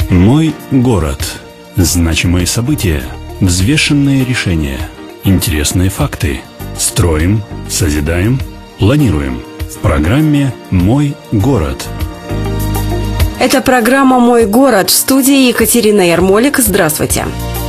Мой город. Значимые события, взвешенные решения, интересные факты. Строим, созидаем, планируем. В программе «Мой город». Это программа «Мой город». В студии Екатерина Ярмолик. Здравствуйте.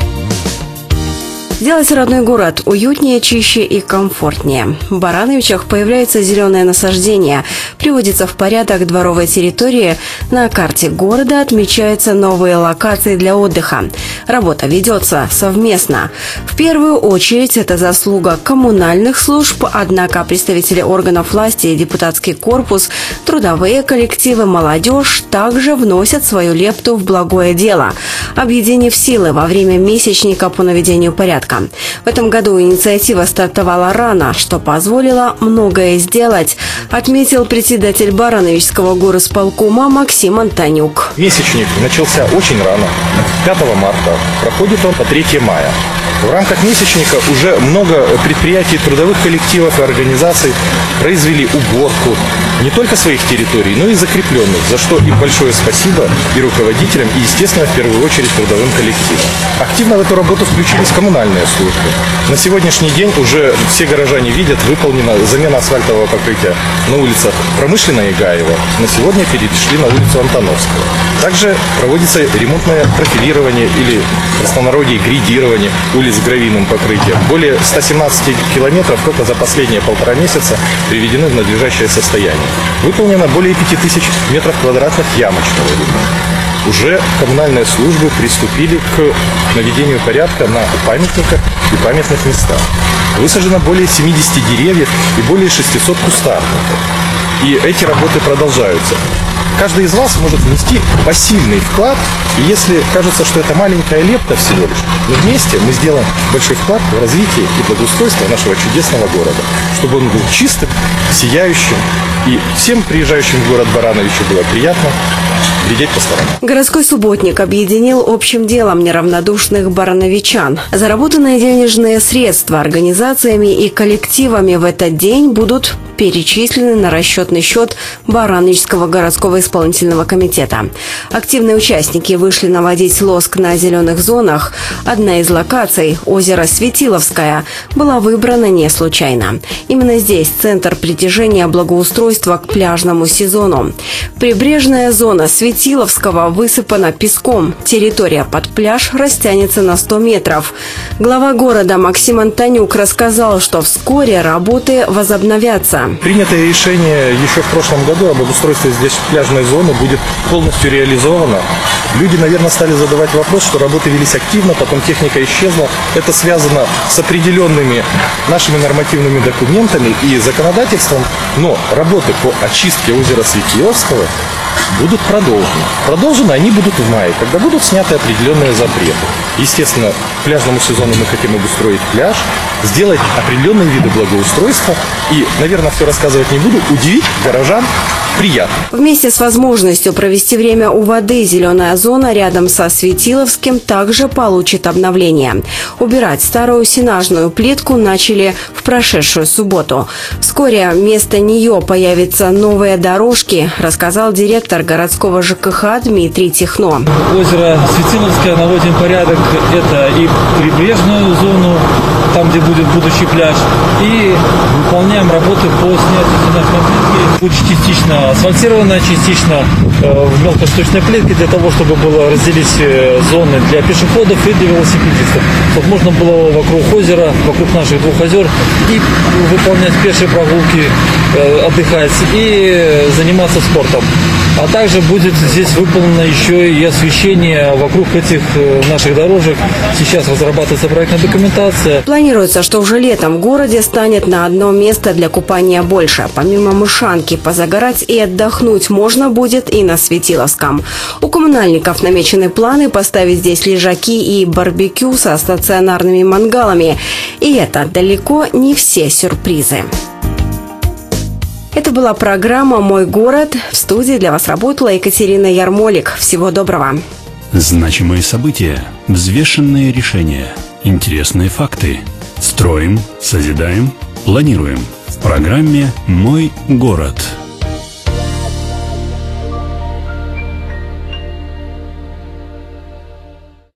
Сделать родной город уютнее, чище и комфортнее. В Барановичах появляется зеленое насаждение, приводится в порядок дворовая территория, на карте города отмечаются новые локации для отдыха. Работа ведется совместно. В первую очередь это заслуга коммунальных служб, однако представители органов власти и депутатский корпус, трудовые коллективы, молодежь также вносят свою лепту в благое дело, объединив силы во время месячника по наведению порядка. В этом году инициатива стартовала рано, что позволило многое сделать, отметил председатель Барановичского горосполкома Максим Антонюк. Месячник начался очень рано, 5 марта, проходит он по 3 мая. В рамках месячника уже много предприятий, трудовых коллективов и организаций произвели уборку не только своих территорий, но и закрепленных, за что им большое спасибо и руководителям, и, естественно, в первую очередь трудовым коллективам. Активно в эту работу включились коммунальные службы. На сегодняшний день уже все горожане видят, выполнена замена асфальтового покрытия на улицах Промышленная и Гаева. На сегодня перешли на улицу Антоновского. Также проводится ремонтное профилирование или в простонародье грейдирование улиц с гравийным покрытием. Более 117 километров только за последние 1,5 месяца приведены в надлежащее состояние. Выполнено более 5000 метров квадратных ямочного ремонта. Уже коммунальные службы приступили к наведению порядка на памятниках и памятных местах. Высажено более 70 деревьев и более 600 кустарников. И эти работы продолжаются. Каждый из вас может внести посильный вклад, и если кажется, что это маленькая лепта всего лишь, но вместе мы сделаем большой вклад в развитие и благоустройство нашего чудесного города, чтобы он был чистым, сияющим, и всем приезжающим в город Барановичи было приятно глядеть по сторонам. Городской субботник объединил общим делом неравнодушных барановичан. Заработанные денежные средства организациями и коллективами в этот день будут перечислены на расчетный счет Барановичского городского исполнительного комитета. Активные участники вышли наводить лоск на зеленых зонах. Одна из локаций, озеро Светиловское, была выбрана не случайно. Именно здесь центр притяжения благоустройства к пляжному сезону. Прибрежная зона Светиловского высыпана песком. Территория под пляж растянется на 100 метров. Глава города Максим Антонюк рассказал, что вскоре работы возобновятся. Принятое решение еще в прошлом году об обустройстве здесь пляжной зоны будет полностью реализовано. Люди, наверное, стали задавать вопрос, что работы велись активно, потом техника исчезла. Это связано с определенными нашими нормативными документами и законодательством, но работы по очистке озера Светиловского будут продолжены. Продолжены они будут в мае, когда будут сняты определенные запреты. Естественно, к пляжному сезону мы хотим обустроить пляж, сделать определенные виды благоустройства и, наверное, все рассказывать не буду, удивить горожан приятно. Вместе с возможностью провести время у воды зеленая зона рядом со Светиловским также получит обновление. Убирать старую сенажную плитку начали в прошедшую субботу. Вскоре вместо нее появятся новые дорожки, рассказал директор городского ЖКХ Дмитрий Тихно. Озеро Светиловское наводим порядок. Это и прибрежную зону, там, где будет будущий пляж, и выполняем работы по снятию сенажной плитки. Будет частично асфальтированная, частично в мелкосточной плитке, для того, чтобы было разделить зоны для пешеходов и для велосипедистов. Чтобы можно было вокруг озера, вокруг наших 2 озер и выполнять пешие прогулки, отдыхать и заниматься спортом. А также будет здесь выполнено еще и освещение вокруг этих наших дорожек. Сейчас разрабатывается проектная документация. Планируется, что уже летом в городе станет на одно место для купания больше. Помимо Мышанки, позагорать и отдохнуть можно будет и на Светиловском. У коммунальников намечены планы поставить здесь лежаки и барбекю со стационарными мангалами. И это далеко не все сюрпризы. Это была программа «Мой город». В студии для вас работала Екатерина Ярмолик. Всего доброго. Значимые события, взвешенные решения, интересные факты. Строим, созидаем, планируем. В программе «Мой город».